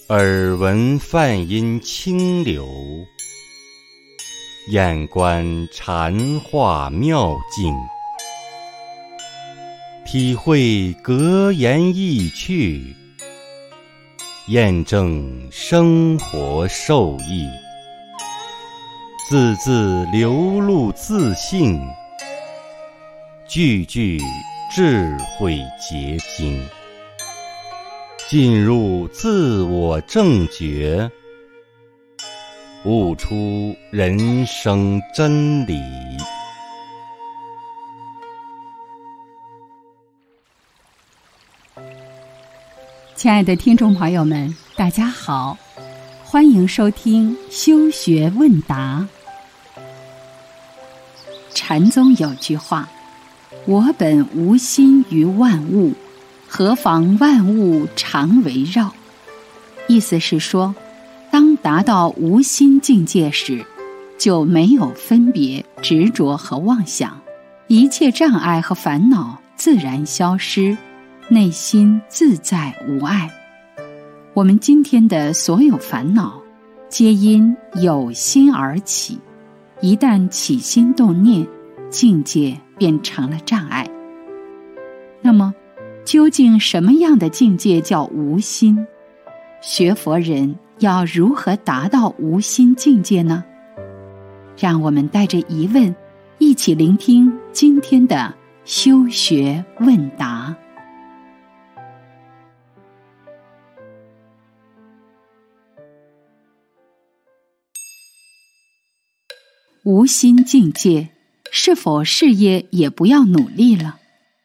耳闻梵音清流，眼观禅化妙境，体会格言意趣，验证生活受益，字字流露自信，句句智慧结晶，进入自我正觉，悟出人生真理。 亲爱的听众朋友们，大家好，欢迎收听修学问答。禅宗有句话：我本无心于万物，何妨万物常围绕。意思是说，当达到无心境界时，就没有分别、执着和妄想，一切障碍和烦恼自然消失，内心自在无碍。我们今天的所有烦恼，皆因有心而起，一旦起心动念，境界便成了障碍。那么，究竟什么样的境界叫无心？学佛人要如何达到无心境界呢？让我们带着疑问，一起聆听今天的修学问答。无心境界，是否事业也不要努力了？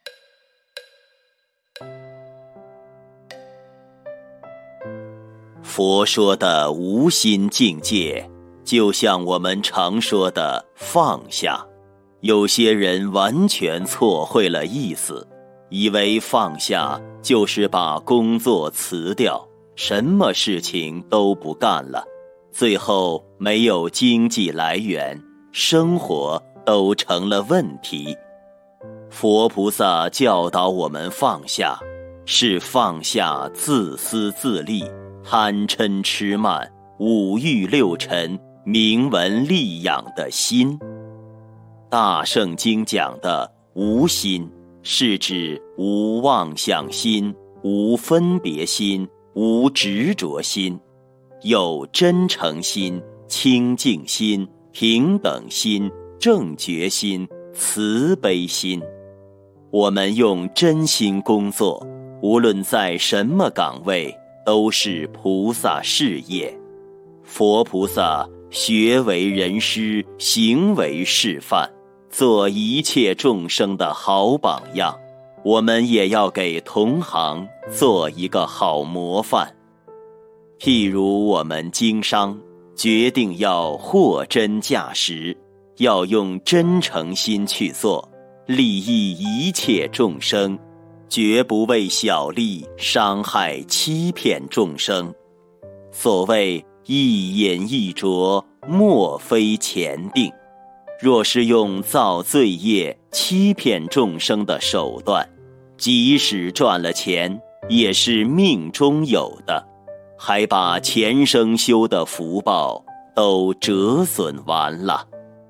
佛说的无心境界，就像我们常说的放下。有些人完全错会了意思，以为放下就是把工作辞掉，什么事情都不干了，最后没有经济来源，生活都成了问题。佛菩萨教导我们放下，是放下自私自利、贪嗔痴慢、五欲六尘、名闻利养的心。大圣经讲的无心，是指无妄想心、无分别心、无执着心，有真诚心、清净心、平等心、正觉心、慈悲心。我们用真心工作，无论在什么岗位，都是菩萨事业。佛菩萨学为人师，行为示范，做一切众生的好榜样。我们也要给同行做一个好模范。譬如我们经商，决定要货真价实，要用真诚心去做，利益一切众生，绝不为小利伤害欺骗众生。所谓一饮一啄，莫非前定。若是用造罪业欺骗众生的手段，即使赚了钱，也是命中有的，还把前生修的福报都折损完了。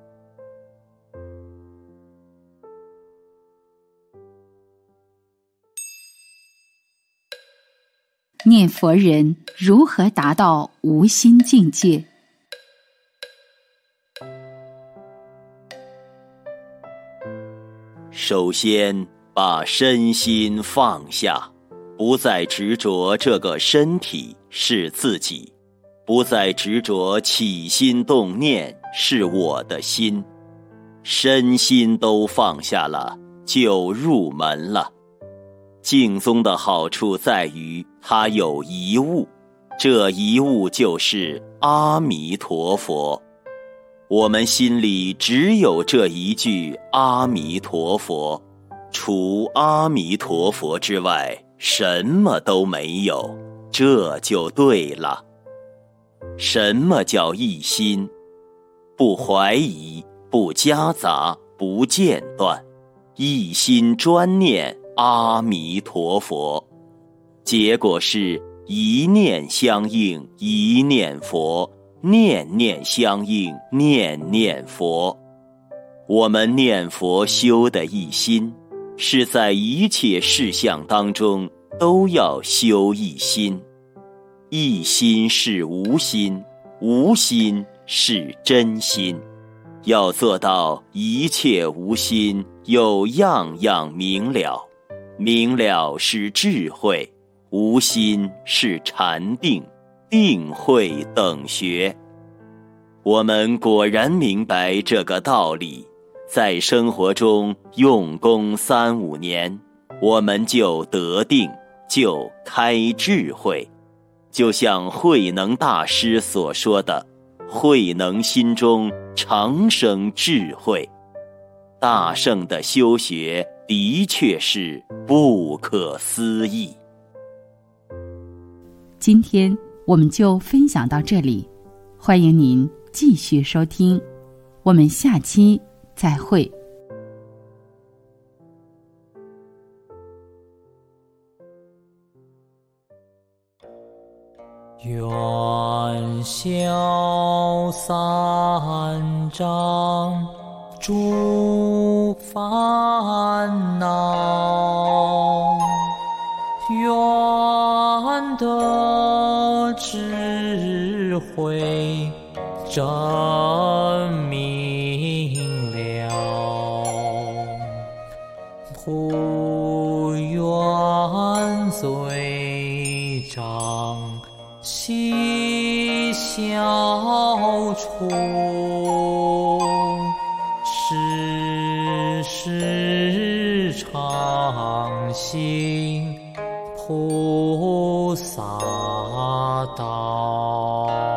念佛人如何达到无心境界？ 首先，把身心放下，不再执着这个身体是自己，不再执着起心动念是我的心，身心都放下了，就入门了。净宗的好处在于它有一物，这一物就是阿弥陀佛。我们心里只有这一句阿弥陀佛，除阿弥陀佛之外，什么都没有，这就对了。什么叫一心？不怀疑，不夹杂，不间断，一心专念阿弥陀佛。结果是一念相应一念佛，念念相应念念佛。我们念佛修的一心，是在一切事项当中都要修一心。一心是无心，无心是真心。要做到一切无心，又样样明了。明了是智慧，无心是禅定，定慧等学。我们果然明白这个道理，在生活中用功3-5年，我们就得定，就开智慧。就像慧能大师所说的，慧能心中常生智慧。大圣的修学的确是不可思议。 今天我们就分享到这里，欢迎您继续收听，我们下期再会。 愿消三障诸烦恼，愿得智慧真明了，不愿罪障悉消除，时时常行菩萨道。